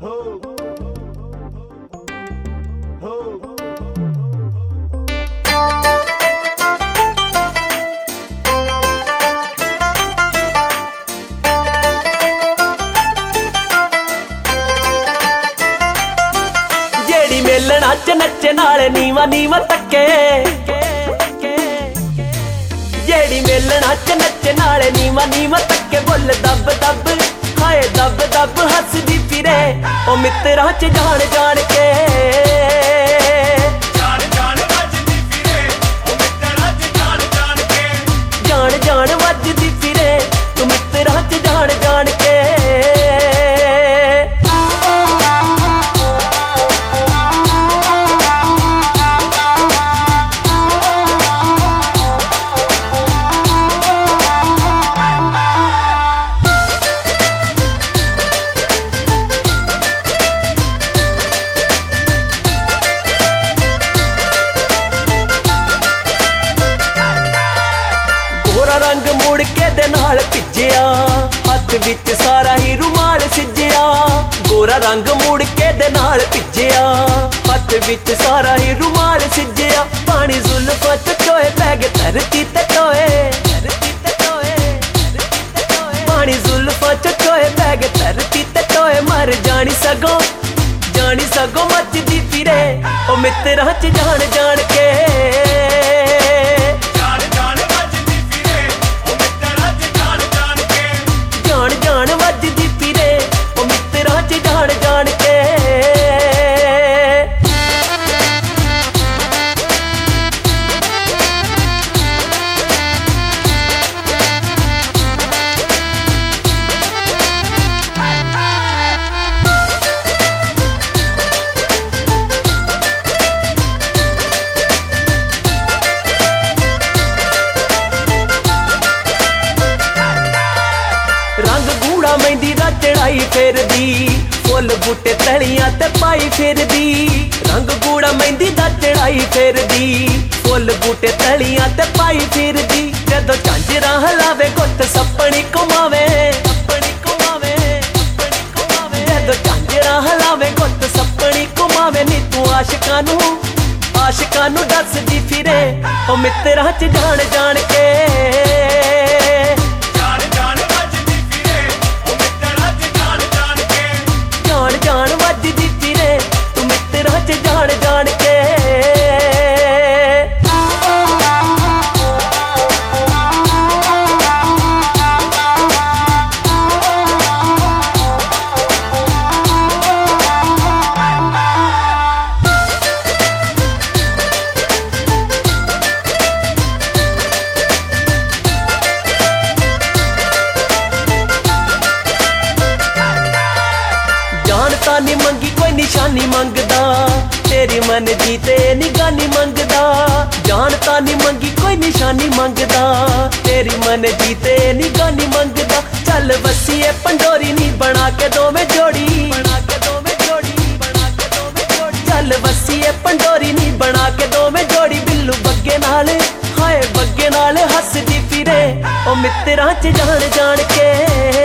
मेलना च नच्चे नाल नीवा नीवा तक्के, जेड़ी मेलना च नच्चे नाल नीवा नीवा तक्के, बुल दब दब हाय दब दब हसदी फिरे ओ मित्तरां च जान जान के, जान जान वजदी फिरे ओ मित्तरां च जान जान के, जान जान वजदी फिरे ओ मित्तरां च जान जान के। रंग मुड़ के दे नाल भिज्जिया, हथ विच सारा ही रुमाल सिज्जिया, गोरा रंग मुड़ के दे नाल भिज्जिया, हथ विच सारा ही रुमाल सिज्जिया, पानी जुल्फां च टोए पै गए धरती ते टोए, धरती ते टोए, धरती ते टोए, पानी जुल्फां च टोए पै गए धरती ते टोए, मर जानी सगों मचदी फिरे ओ मित्तरां च जान जान के, जान वजदी फिरे ओ मित्तरां च जान जान के। रंग गूड़ा मेहंदी दा चढ़ाई फिरदी, फुल बूटे तलियां ते पाई फिरदी, रंग गूड़ा मेहंदी दा चढ़ाई फिरदी, फुल बूटे तलियां ते पाई फिरदी, जदों झांजरां हलावे गुੱਤ सपनी घुमावे, सपनी घुमावे, सपनी घुमावे, जदों झांजरां हलावे गुੱਤ सपनी घुमावे, नी तू आशिकां नू दसदी फिरे ओ मित्तरां च जान जान के, जान वजदी फिरे तू मित्तरां च जान जान के। जानता नी मंगी कोई निशानी मंगदा, तेरी मन जीते निगानी मंगदा, जानता नी मंगी कोई निशानी मंगदा, तेरी मन जीते निगानी मंगदा, चल वसीए पंडोरी नी बना के दोवें जोड़ी, बना के दोवें जोड़ी, बना के दोवें जोड़ी, चल वसीए पंडोरी नी बना के दोवें जोड़ी, बिल्लू बग्गे नाल हाय बग्गे नाल हसदी फिरे ओ मित्तरां च जान जान के।